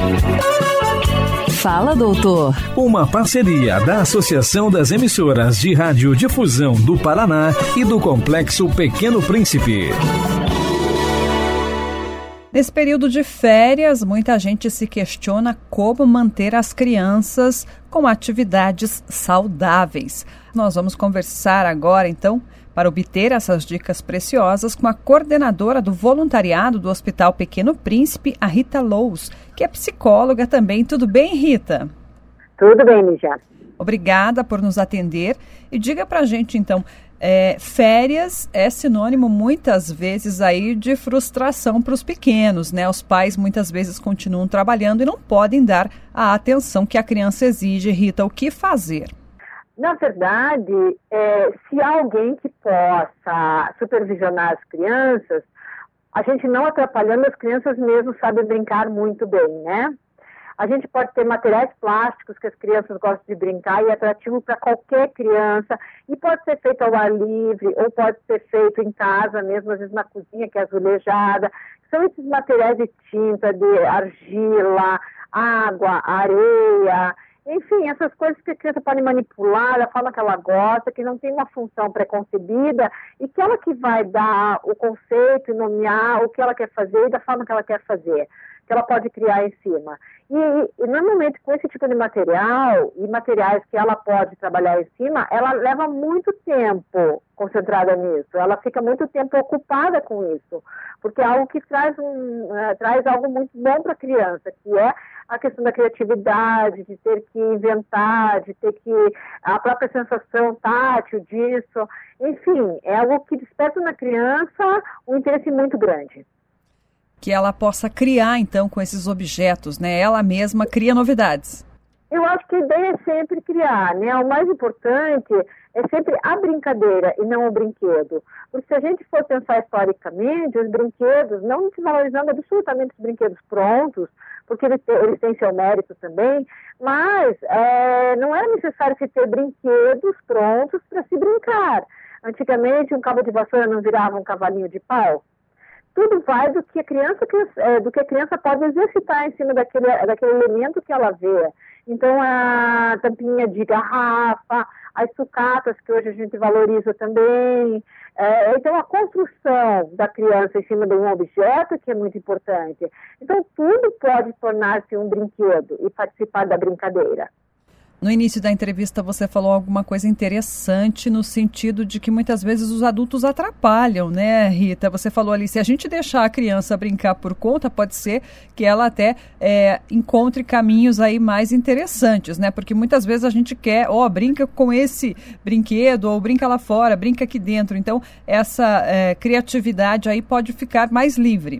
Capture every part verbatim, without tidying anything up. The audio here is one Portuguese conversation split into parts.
Fala, doutor. Uma parceria da Associação das Emissoras de Radiodifusão do Paraná e do Complexo Pequeno Príncipe. Nesse período de férias, muita gente se questiona como manter as crianças com atividades saudáveis. Nós vamos conversar agora, então, para obter essas dicas preciosas com a coordenadora do voluntariado do Hospital Pequeno Príncipe, a Rita Lous, que é psicóloga também. Tudo bem, Rita? Tudo bem, Lígia. Obrigada por nos atender. E diga pra gente, então, é, férias é sinônimo muitas vezes aí de frustração para os pequenos, né? Os pais muitas vezes continuam trabalhando e não podem dar a atenção que a criança exige. Rita, o que fazer? Na verdade, é, se há alguém que possa supervisionar as crianças, a gente não atrapalhando, as crianças mesmo sabem brincar muito bem, né? A gente pode ter materiais plásticos que as crianças gostam de brincar e é atrativo para qualquer criança, e pode ser feito ao ar livre, ou pode ser feito em casa mesmo, às vezes na cozinha, que é azulejada. São esses materiais de tinta, de argila, água, areia, enfim, essas coisas que a criança pode manipular da forma que ela gosta, que não tem uma função preconcebida, e que ela que vai dar o conceito e nomear o que ela quer fazer e da forma que ela quer fazer, que ela pode criar em cima. E, e normalmente com esse tipo de material e materiais que ela pode trabalhar em cima, ela leva muito tempo concentrada nisso, ela fica muito tempo ocupada com isso, porque é algo que traz, um, uh, traz algo muito bom para a criança, que é a questão da criatividade, de ter que inventar, de ter que... a própria sensação tátil disso, enfim, é algo que desperta na criança um interesse muito grande. Que ela possa criar, então, com esses objetos, né? Ela mesma cria novidades. Eu acho que a ideia é sempre criar, né? O mais importante é sempre a brincadeira e não o brinquedo. Porque se a gente for pensar historicamente, os brinquedos, não desvalorizando absolutamente os brinquedos prontos, porque eles, eles têm seu mérito também, mas é, não era necessário se ter brinquedos prontos para se brincar. Antigamente, um cabo de vassoura não virava um cavalinho de pau. Tudo vai do que a criança, do que a criança pode exercitar em cima daquele, daquele elemento que ela vê. Então, a tampinha de garrafa, as sucatas, que hoje a gente valoriza também. É, então, a construção da criança em cima de um objeto, que é muito importante. Então, tudo pode tornar-se um brinquedo e participar da brincadeira. No início da entrevista você falou alguma coisa interessante no sentido de que muitas vezes os adultos atrapalham, né, Rita? Você falou ali, se a gente deixar a criança brincar por conta, pode ser que ela até é, encontre caminhos aí mais interessantes, né? Porque muitas vezes a gente quer, ó, oh, brinca com esse brinquedo, ou brinca lá fora, brinca aqui dentro. Então, essa é, criatividade aí pode ficar mais livre.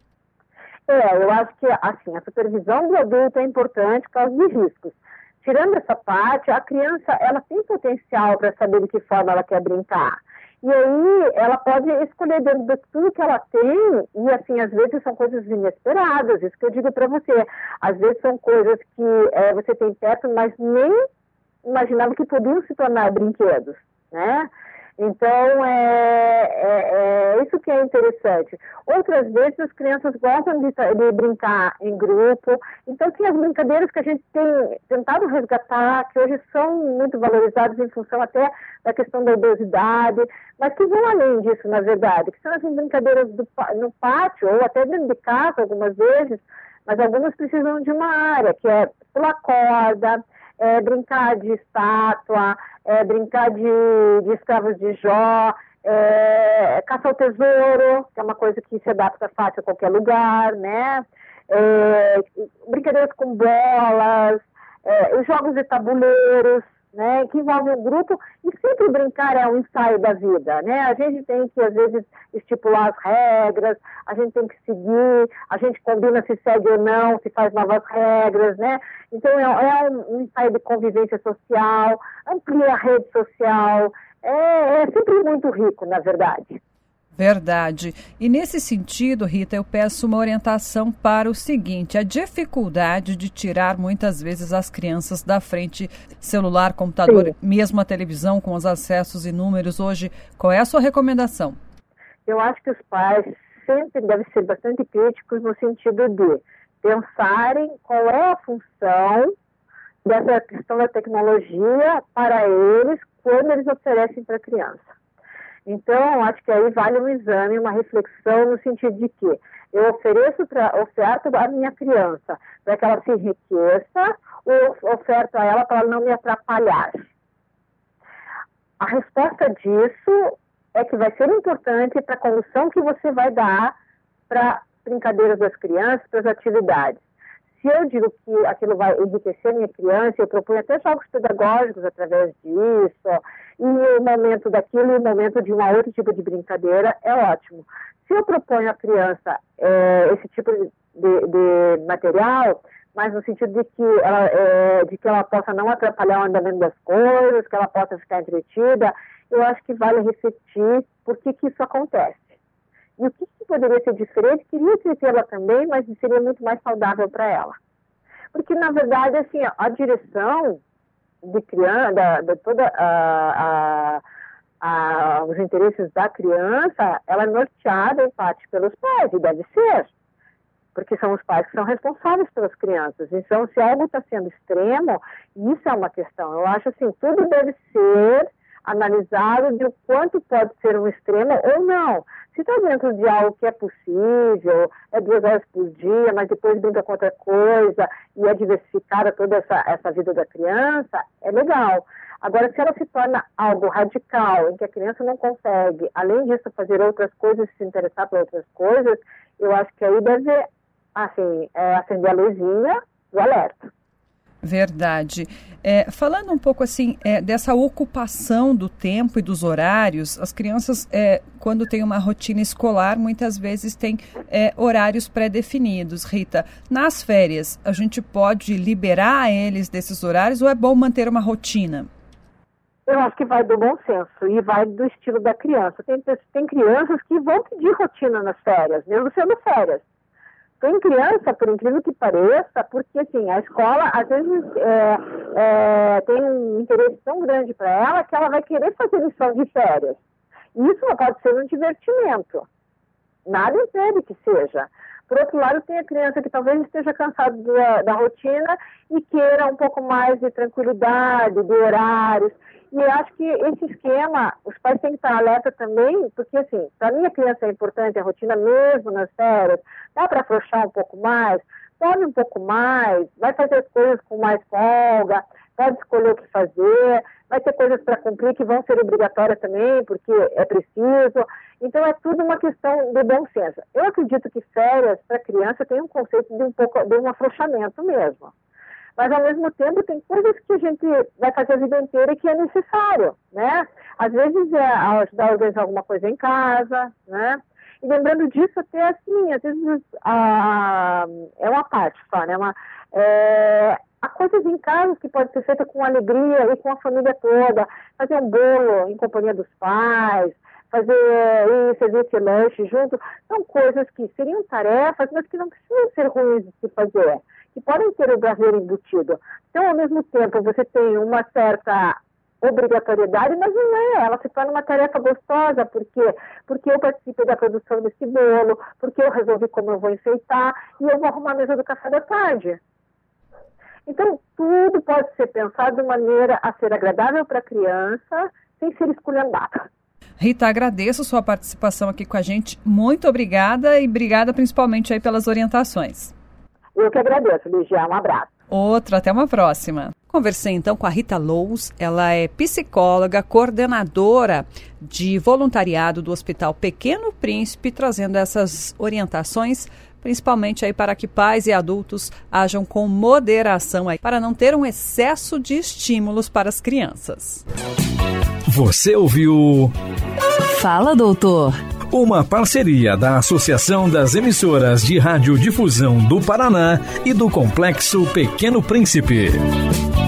É, eu acho que, assim, a supervisão do adulto é importante por causa de riscos. Tirando essa parte, a criança, ela tem potencial para saber de que forma ela quer brincar. E aí, ela pode escolher dentro de tudo que ela tem, e assim, às vezes são coisas inesperadas, isso que eu digo para você. Às vezes são coisas que é, você tem perto, mas nem imaginava que podiam se tornar brinquedos, né? Então, é, é, é isso que é interessante. Outras vezes, as crianças gostam de, de brincar em grupo. Então, tem as brincadeiras que a gente tem tentado resgatar, que hoje são muito valorizadas em função até da questão da obesidade, mas que vão além disso, na verdade, que são as brincadeiras do, no pátio, ou até dentro de casa, algumas vezes, mas algumas precisam de uma área, que é pular corda, É, brincar de estátua, é, brincar de, de escravos de Jó, é, caçar o tesouro, que é uma coisa que se adapta fácil a qualquer lugar, né? É, brincadeiras com bolas, é, os jogos de tabuleiros, né, que envolvem o grupo, e sempre brincar é um ensaio da vida, né? A gente tem que, às vezes, estipular as regras, a gente tem que seguir, a gente combina se segue ou não, se faz novas regras, né? Então, é, é um ensaio de convivência social, amplia a rede social, é, é sempre muito rico, na verdade. Verdade. E nesse sentido, Rita, eu peço uma orientação para o seguinte: a dificuldade de tirar muitas vezes as crianças da frente celular, computador, Sim. mesmo a televisão com os acessos inúmeros hoje. Qual é a sua recomendação? Eu acho que os pais sempre devem ser bastante críticos no sentido de pensarem qual é a função dessa questão da tecnologia para eles quando eles oferecem para a criança. Então, acho que aí vale um exame, uma reflexão no sentido de que eu ofereço pra, oferto à minha criança para que ela se enriqueça ou oferto a ela para ela não me atrapalhar. A resposta disso é que vai ser importante para a condução que você vai dar para brincadeiras das crianças, para as atividades. Se eu digo que aquilo vai enriquecer a minha criança, eu proponho até jogos pedagógicos através disso, e o momento daquilo e o momento de um outro tipo de brincadeira é ótimo. Se eu proponho à criança é, esse tipo de, de material, mas no sentido de que, ela, é, de que ela possa não atrapalhar o andamento das coisas, que ela possa ficar entretida, eu acho que vale refletir por que, que isso acontece. E o que, que poderia ser diferente? Queria entretê-la também, mas seria muito mais saudável para ela. Porque, na verdade, assim, a direção de criança, da, de toda a, a, a, os interesses da criança, ela é norteada, em parte, pelos pais, e deve ser. Porque são os pais que são responsáveis pelas crianças. Então, se algo está sendo extremo, isso é uma questão. Eu acho assim, tudo deve ser analisado de o quanto pode ser um extremo ou não. Se está dentro de algo que é possível, é duas horas por dia, mas depois brinca com outra coisa e é diversificada toda essa, essa vida da criança, é legal. Agora, se ela se torna algo radical, em que a criança não consegue, além disso, fazer outras coisas, se interessar por outras coisas, eu acho que aí deve, assim, é, acender a luzinha do alerta. Verdade. É, falando um pouco assim é, dessa ocupação do tempo e dos horários, as crianças, é, quando tem uma rotina escolar, muitas vezes têm é, horários pré-definidos. Rita, nas férias, a gente pode liberar eles desses horários ou é bom manter uma rotina? Eu acho que vai do bom senso e vai do estilo da criança. Tem, tem crianças que vão pedir rotina nas férias, mesmo sendo férias. Tem criança, por incrível que pareça, porque assim, a escola às vezes é, é, tem um interesse tão grande para ela que ela vai querer fazer lição de férias. E isso não pode ser um divertimento. Nada impede que seja. Por outro lado, tem a criança que talvez esteja cansada da, da rotina e queira um pouco mais de tranquilidade, de horários. E eu acho que esse esquema, os pais têm que estar alerta também, porque assim, para mim a criança é importante, a rotina mesmo nas férias, dá para afrouxar um pouco mais, dorme um pouco mais, vai fazer as coisas com mais folga, pode escolher o que fazer, vai ter coisas para cumprir que vão ser obrigatórias também, porque é preciso. Então é tudo uma questão de bom senso. Eu acredito que férias para criança tem um conceito de um pouco de um afrouxamento mesmo. Mas, ao mesmo tempo, tem coisas que a gente vai fazer a vida inteira e que é necessário, né? Às vezes é ajudar a organizar alguma coisa em casa, né? E lembrando disso, até assim, às vezes a, é uma parte só, né? Uma, é, há coisas em casa que podem ser feitas com alegria e com a família toda. Fazer um bolo em companhia dos pais, fazer e servir esse lanche junto. São coisas que seriam tarefas, mas que não precisam ser ruins de se fazer, que podem ter o prazer embutido. Então, ao mesmo tempo, você tem uma certa obrigatoriedade, mas não é. Ela se torna uma tarefa gostosa. Por quê? Porque eu participei da produção desse bolo, porque eu resolvi como eu vou enfeitar e eu vou arrumar a mesa do café da tarde. Então, tudo pode ser pensado de maneira a ser agradável para a criança, sem ser esculhambada. Rita, agradeço sua participação aqui com a gente. Muito obrigada e obrigada principalmente aí pelas orientações. Eu que agradeço, Ligia. Um abraço. Outro, até uma próxima. Conversei então com a Rita Lous, ela é psicóloga, coordenadora de voluntariado do Hospital Pequeno Príncipe, trazendo essas orientações, principalmente aí para que pais e adultos ajam com moderação aí, para não ter um excesso de estímulos para as crianças. Você ouviu... Fala, doutor. Uma parceria da Associação das Emissoras de Radiodifusão do Paraná e do Complexo Pequeno Príncipe.